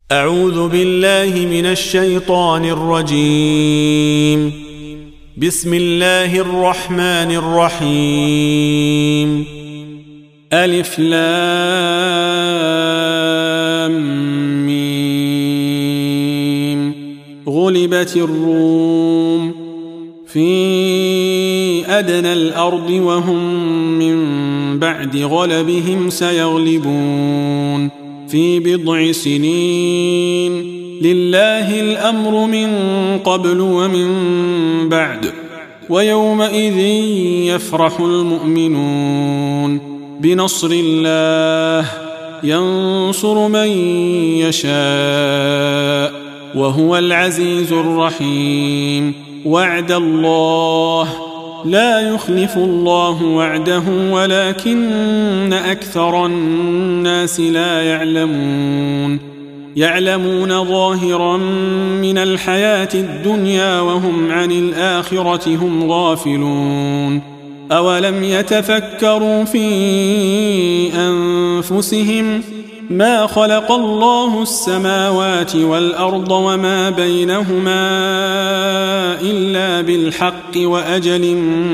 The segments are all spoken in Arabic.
أعوذ بالله من الشيطان الرجيم. بسم الله الرحمن الرحيم. ألف لام ميم. غلبت الروم في أدنى الأرض وهم من بعد غلبهم سيغلبون في بضع سنين. لله الأمر من قبل ومن بعد، ويومئذ يفرح المؤمنون بنصر الله ينصر من يشاء وهو العزيز الرحيم. وعد الله لا يخلف الله وعده ولكن أكثر الناس لا يعلمون ظاهرا من الحياة الدنيا وهم عن الآخرة هم غافلون. أولم يتفكروا في أنفسهم ما خلق الله السماوات والأرض وما بينهما إلا بالحق وأجل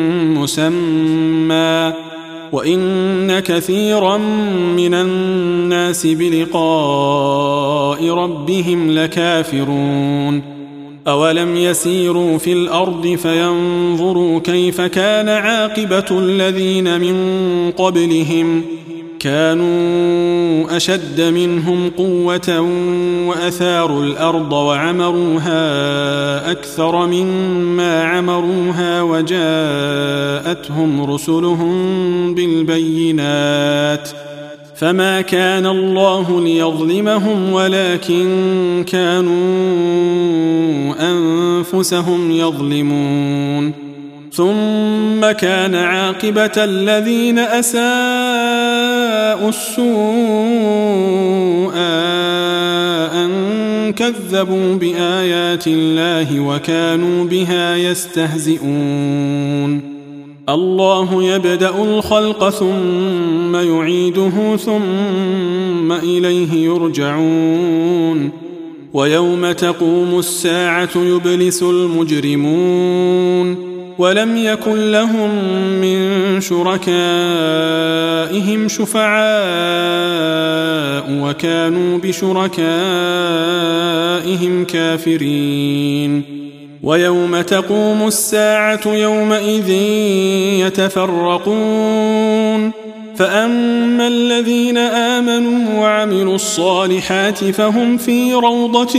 مسمى، وإن كثيرا من الناس بلقاء ربهم لكافرون. أولم يسيروا في الأرض فينظروا كيف كان عاقبة الذين من قبلهم، كانوا أشد منهم قوة وأثاروا الأرض وعمروها أكثر مما عمروها وجاءتهم رسلهم بالبينات، فما كان الله ليظلمهم ولكن كانوا أنفسهم يظلمون. ثم كان عاقبة الذين أساءوا السوء أن كذبوا بآيات الله وكانوا بها يستهزئون. الله يبدأ الخلق ثم يعيده ثم إليه يرجعون. ويوم تقوم الساعة يبلس المجرمون ولم يكن لهم من شركائهم شفعاء وكانوا بشركائهم كافرين. ويوم تقوم الساعة يومئذ يتفرقون، فأما الذين آمنوا وعملوا الصالحات فهم في روضة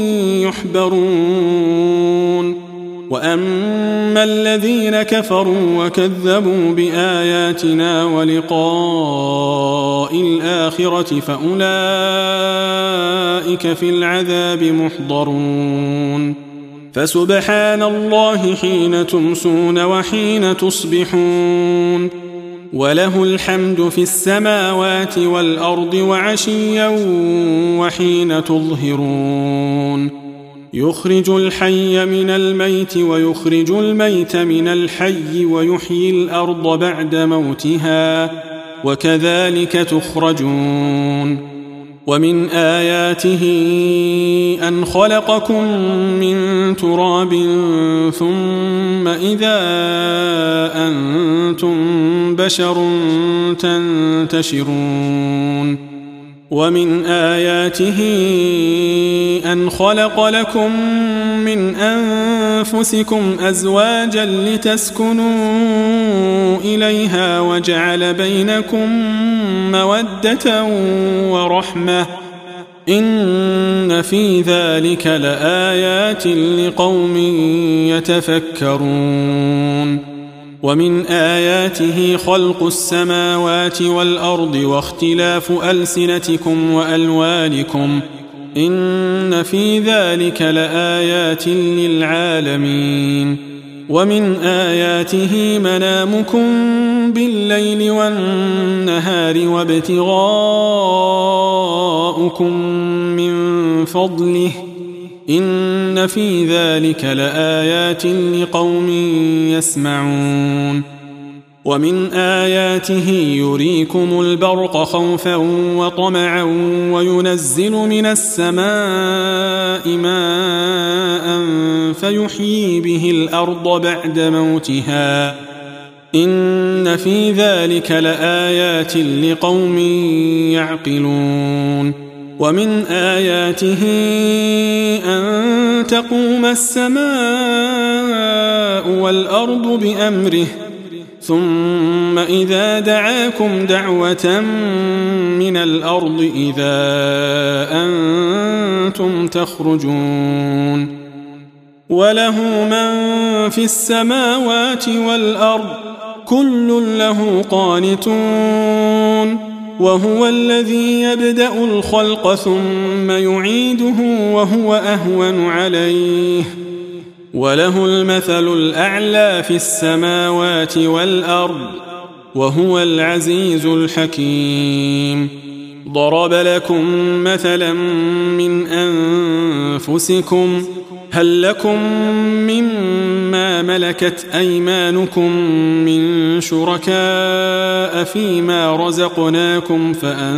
يحبرون، وأما الذين كفروا وكذبوا بآياتنا ولقاء الآخرة فأولئك في العذاب محضرون. فسبحان الله حين تمسون وحين تصبحون، وله الحمد في السماوات والأرض وعشيا وحين تظهرون. يخرج الحي من الميت ويخرج الميت من الحي ويحيي الأرض بعد موتها وكذلك تخرجون. ومن آياته أن خلقكم من تراب ثم إذا أنتم بشر تنتشرون. ومن آياته أن خلق لكم من أنفسكم أزواجا لتسكنوا إليها وجعل بينكم مودة ورحمة، إن في ذلك لآيات لقوم يتفكرون. ومن آياته خلق السماوات والأرض واختلاف ألسنتكم وألوانكم، إن في ذلك لآيات للعالمين. ومن آياته منامكم بالليل والنهار وابتغاؤكم من فضله، إن في ذلك لآيات لقوم يسمعون. ومن آياته يريكم البرق خوفا وطمعا وينزل من السماء ماء فيحيي به الأرض بعد موتها إن في ذلك لآيات لقوم يعقلون ومن آياته أن تقوم السماء والأرض بأمره ثم إذا دعاكم دعوة من الأرض إذا أنتم تخرجون وله من في السماوات والأرض كل له قانتون وهو الذي يبدأ الخلق ثم يعيده وهو أهون عليه وله المثل الأعلى في السماوات والأرض وهو العزيز الحكيم ضرب لكم مثلا من أنفسكم هل لكم مما ملكت أيمانكم من شركاء فيما رزقناكم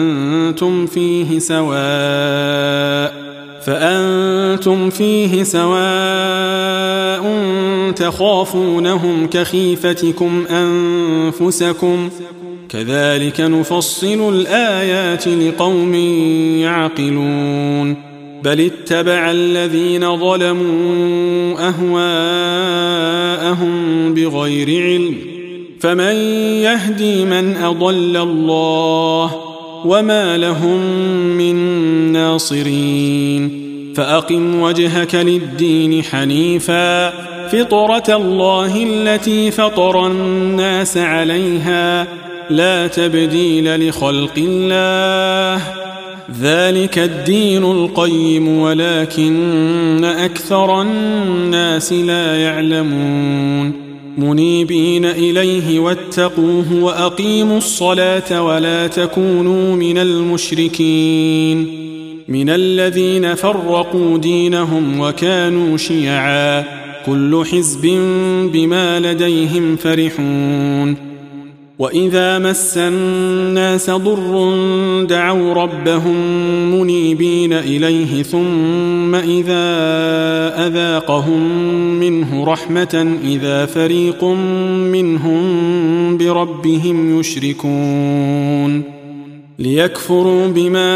فأنتم فيه سواء تخافونهم كخيفتكم أنفسكم كذلك نفصل الآيات لقوم يعقلون بل اتبع الذين ظلموا أهواءهم بغير علم فمن يهدي من أضل الله وما لهم من ناصرين فأقم وجهك للدين حنيفا فطرة الله التي فطر الناس عليها لا تبديل لخلق الله ذلك الدين القيم ولكن أكثر الناس لا يعلمون منيبين إليه واتقوه وأقيموا الصلاة ولا تكونوا من المشركين من الذين فرقوا دينهم وكانوا شيعا كل حزب بما لديهم فرحون وإذا مس الناس ضر دعوا ربهم منيبين إليه ثم إذا أذاقهم منه رحمة إذا فريق منهم بربهم يشركون ليكفروا بما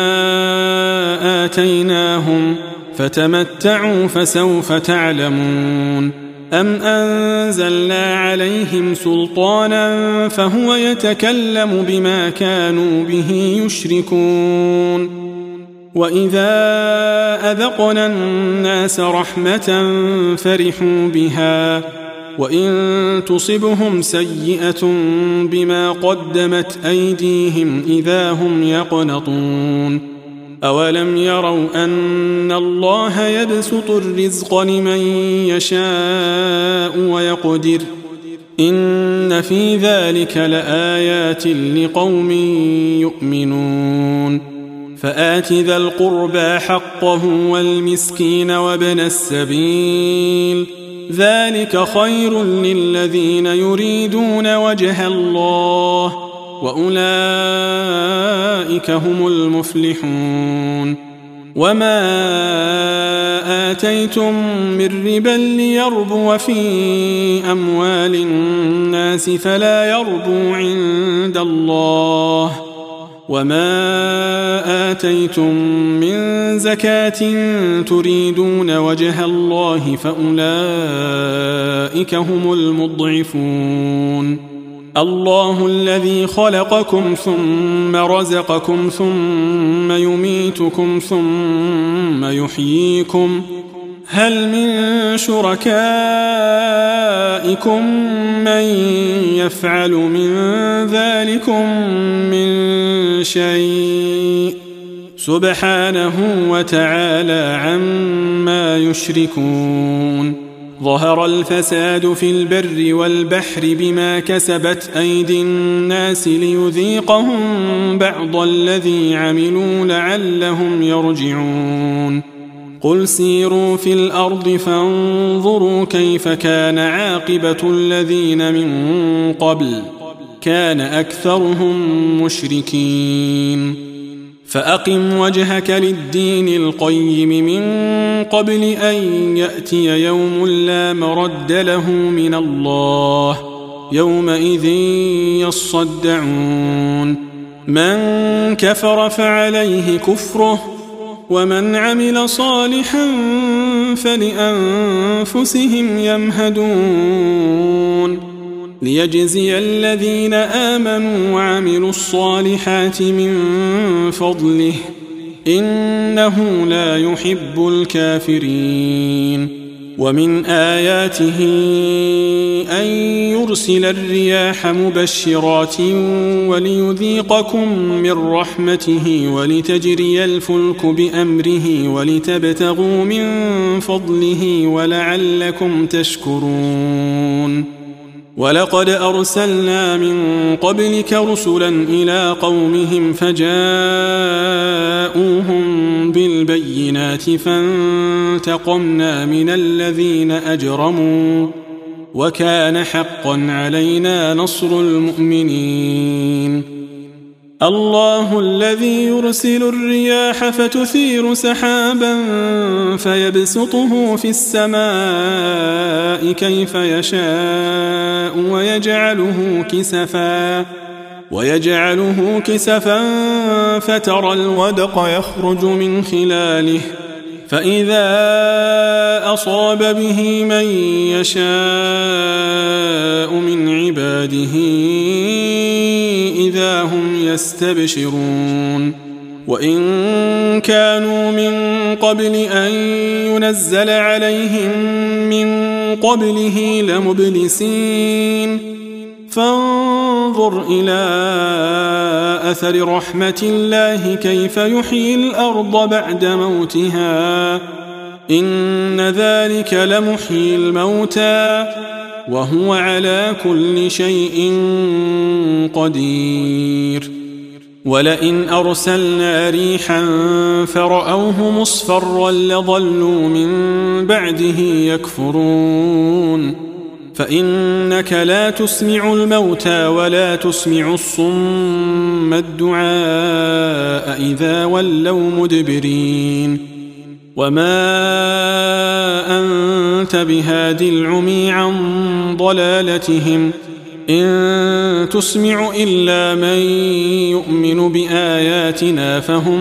آتيناهم فتمتعوا فسوف تعلمون أم أنزلنا عليهم سلطانا فهو يتكلم بما كانوا به يشركون وإذا أذقنا الناس رحمة فرحوا بها وإن تصبهم سيئة بما قدمت أيديهم إذا هم يقنطون أولم يروا أن الله يبسط الرزق لمن يشاء ويقدر إن في ذلك لآيات لقوم يؤمنون فآت ذا القربى حقه والمسكين وابن السبيل ذلك خير للذين يريدون وجه الله وأولئك هم المفلحون وما آتيتم من ربا ليربو في أموال الناس فلا يربو عند الله وما آتيتم من زكاة تريدون وجه الله فأولئك هم المضعفون الله الذي خلقكم ثم رزقكم ثم يميتكم ثم يحييكم هل من شركائكم من يفعل من ذلكم من شيء سبحانه وتعالى عما يشركون ظهر الفساد في البر والبحر بما كسبت أيدي الناس ليذيقهم بعض الذي عملوا لعلهم يرجعون قل سيروا في الأرض فانظروا كيف كان عاقبة الذين من قبل كان أكثرهم مشركين فأقم وجهك للدين القيم من قبل أن يأتي يوم لا مرد له من الله يومئذ يصدعون من كفر فعليه كفره ومن عمل صالحا فلأنفسهم يمهدون ليجزي الذين آمنوا وعملوا الصالحات من فضله إنه لا يحب الكافرين ومن آياته أن يرسل الرياح مبشرات وليذيقكم من رحمته ولتجري الفلك بأمره ولتبتغوا من فضله ولعلكم تشكرون ولقد أرسلنا من قبلك رسلا إلى قومهم فجاءوهم بالبينات فانتقمنا من الذين أجرموا وكان حقا علينا نصر المؤمنين الله الذي يرسل الرياح فتثير سحابا فيبسطه في السماء كيف يشاء ويجعله كسفا فترى الودق يخرج من خلاله فإذا أصاب به من يشاء من عباده إذا هم يستبشرون وإن كانوا من قبل أن ينزل عليهم من قبله لمبلسين فانظر إلى أثر رحمة الله كيف يحيي الأرض بعد موتها إن ذلك لمحيي الموتى وهو على كل شيء قدير ولئن أرسلنا ريحا فرأوه مصفرا لظلوا من بعده يكفرون فإنك لا تسمع الموتى ولا تسمع الصم الدعاء إذا ولوا مدبرين وما أنت بهاد العمي عن ضلالتهم إن تسمع إلا من يؤمن بآياتنا فهم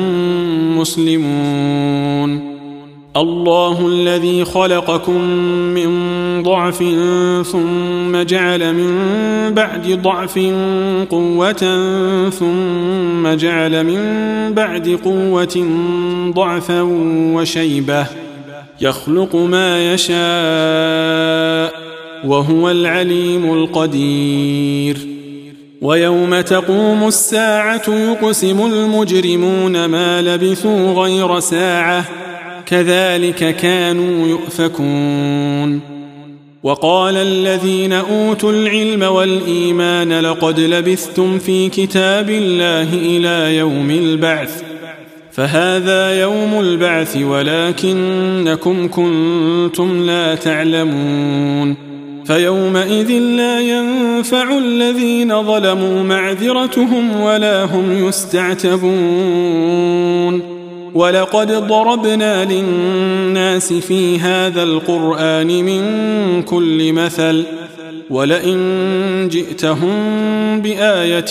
مسلمون الله الذي خلقكم من ضعف ثم جعل من بعد ضعف قوة ثم جعل من بعد قوة ضعفا وشيبة يخلق ما يشاء وهو العليم القدير ويوم تقوم الساعة يقسم المجرمون ما لبثوا غير ساعة كذلك كانوا يؤفكون وقال الذين أوتوا العلم والإيمان لقد لبثتم في كتاب الله إلى يوم البعث فهذا يوم البعث ولكنكم كنتم لا تعلمون فيومئذ لا ينفع الذين ظلموا معذرتهم ولا هم يستعتبون ولقد ضربنا للناس في هذا القرآن من كل مثل ولئن جئتهم بآية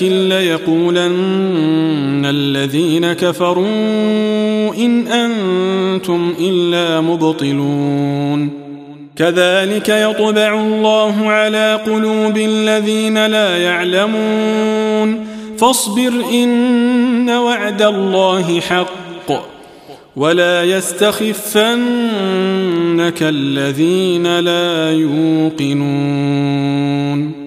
ليقولن الذين كفروا إن أنتم إلا مبطلون كذلك يطبع الله على قلوب الذين لا يعلمون فاصبر إن وعد الله حق ولا يستخفنك الذين لا يوقنون